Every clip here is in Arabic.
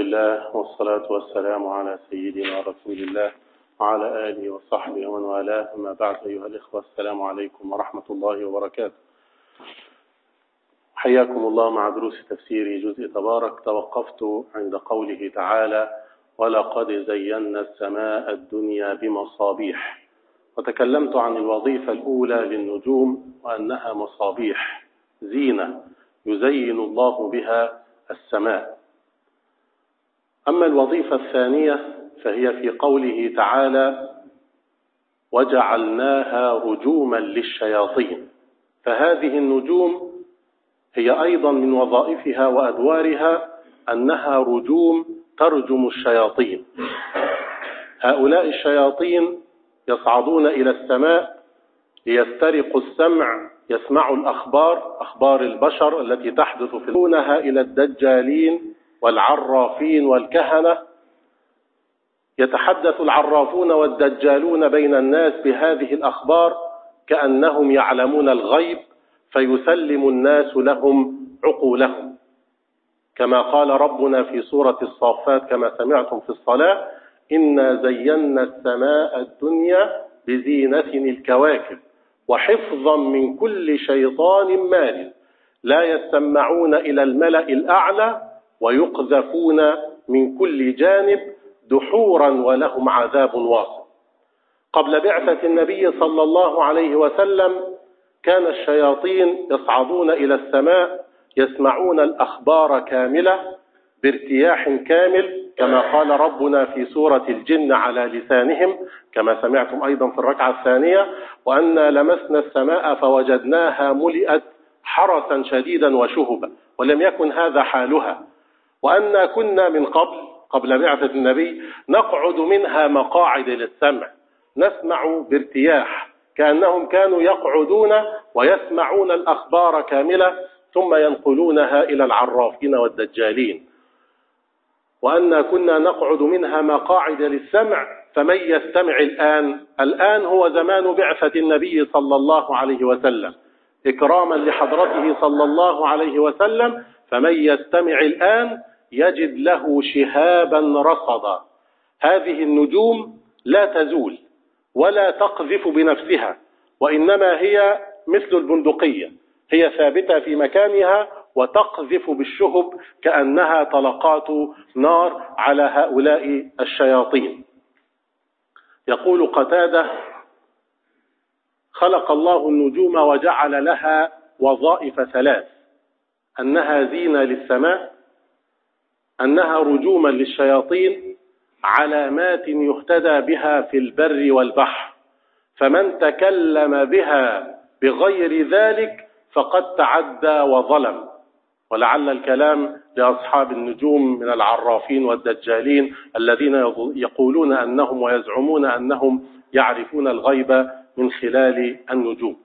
لله والصلاة والسلام على سيدنا رسول الله وعلى آله وصحبه ومن والاه. أما بعد أيها الإخوة، السلام عليكم ورحمة الله وبركاته. حياكم الله مع دروس تفسير جزء تبارك. توقفت عند قوله تعالى: ولقد زينا السماء الدنيا بمصابيح، وتكلمت عن الوظيفة الأولى للنجوم وأنها مصابيح زينة يزين الله بها السماء. أما الوظيفة الثانية فهي في قوله تعالى: وجعلناها رجوما للشياطين. فهذه النجوم هي أيضا من وظائفها وأدوارها أنها رجوم ترجم الشياطين. هؤلاء الشياطين يصعدون إلى السماء ليسترقوا السمع، يسمعوا الأخبار، أخبار البشر التي تحدث في دونها إلى الدجالين والعرافين والكهنة. يتحدث العرافون والدجالون بين الناس بهذه الأخبار كأنهم يعلمون الغيب، فيسلم الناس لهم عقولهم، كما قال ربنا في سورة الصافات كما سمعتم في الصلاة: إنا زينا السماء الدنيا بزينة الكواكب وحفظا من كل شيطان مارد لا يستمعون إلى الملأ الأعلى ويقذفون من كل جانب دحورا ولهم عذاب واصب. قبل بعثة النبي صلى الله عليه وسلم كان الشياطين يصعدون إلى السماء يسمعون الأخبار كاملة بارتياح كامل، كما قال ربنا في سورة الجن على لسانهم كما سمعتم أيضا في الركعة الثانية: وأنا لمسنا السماء فوجدناها ملئت حرسا شديدا وشهبا، ولم يكن هذا حالها. وأنا كنا من قبل بعثة النبي نقعد منها مقاعد للسمع، نسمع بارتياح كأنهم كانوا يقعدون ويسمعون الأخبار كاملة ثم ينقلونها إلى العرافين والدجالين. وأنا كنا نقعد منها مقاعد للسمع فمن يستمع الآن هو زمان بعثة النبي صلى الله عليه وسلم، إكراما لحضرته صلى الله عليه وسلم. فمن يستمع الآن يجد له شهابا رصدا. هذه النجوم لا تزول ولا تقذف بنفسها، وإنما هي مثل البندقية، هي ثابتة في مكانها وتقذف بالشهب كأنها طلقات نار على هؤلاء الشياطين. يقول قتادة: خلق الله النجوم وجعل لها وظائف ثلاث: أنها زينة للسماء، أنها رجوما للشياطين، علامات يهتدى بها في البر والبحر، فمن تكلم بها بغير ذلك فقد تعدى وظلم. ولعل الكلام لأصحاب النجوم من العرافين والدجالين الذين يقولون أنهم ويزعمون أنهم يعرفون الغيب من خلال النجوم.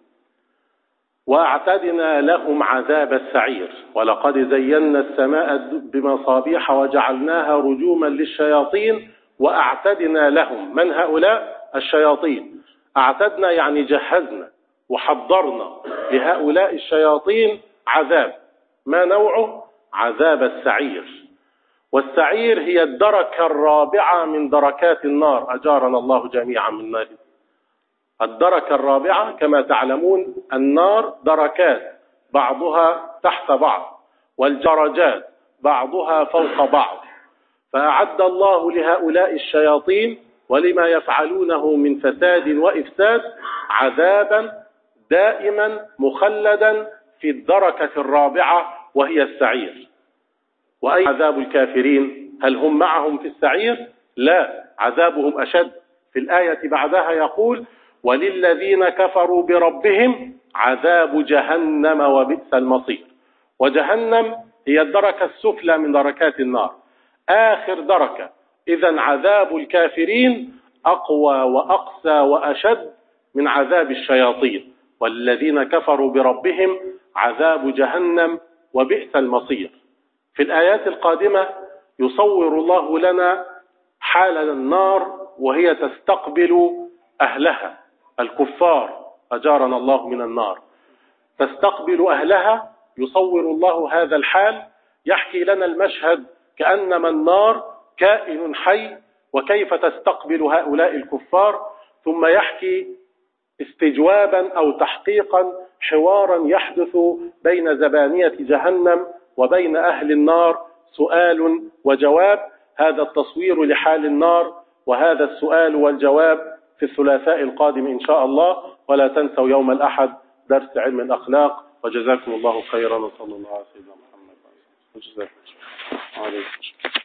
وأعتدنا لهم عذاب السعير. ولقد زينا السماء بمصابيح وجعلناها رجوما للشياطين وأعتدنا لهم. من هؤلاء الشياطين؟ أعتدنا يعني جهزنا وحضرنا لهؤلاء الشياطين عذاب. ما نوعه؟ عذاب السعير. والسعير هي الدركة الرابعة من دركات النار، أجارنا الله جميعا من نار. الدركة الرابعة كما تعلمون النار دركات، بعضها تحت بعض، والدرجات بعضها فوق بعض. فأعد الله لهؤلاء الشياطين ولما يفعلونه من فساد وإفساد عذابا دائما مخلدا في الدركة الرابعة وهي السعير. وأي عذاب الكافرين؟ هل هم معهم في السعير؟ لا، عذابهم أشد. في الآية بعدها يقول: وللذين كفروا بربهم عذاب جهنم وبئس المصير. وجهنم هي الدركة السفلى من دركات النار، آخر دركة. إذن عذاب الكافرين أقوى وأقسى وأشد من عذاب الشياطين. والذين كفروا بربهم عذاب جهنم وبئس المصير. في الآيات القادمة يصور الله لنا حال النار وهي تستقبل أهلها الكفار، أجارنا الله من النار. تستقبل أهلها، يصور الله هذا الحال، يحكي لنا المشهد كأنما النار كائن حي وكيف تستقبل هؤلاء الكفار، ثم يحكي استجوابا أو تحقيقا حوارا يحدث بين زبانية جهنم وبين أهل النار، سؤال وجواب. هذا التصوير لحال النار وهذا السؤال والجواب في الثلاثاء القادم إن شاء الله. ولا تنسوا يوم الأحد درس علم الأخلاق. وجزاكم الله خيرا وصلى الله على سيدنا محمد.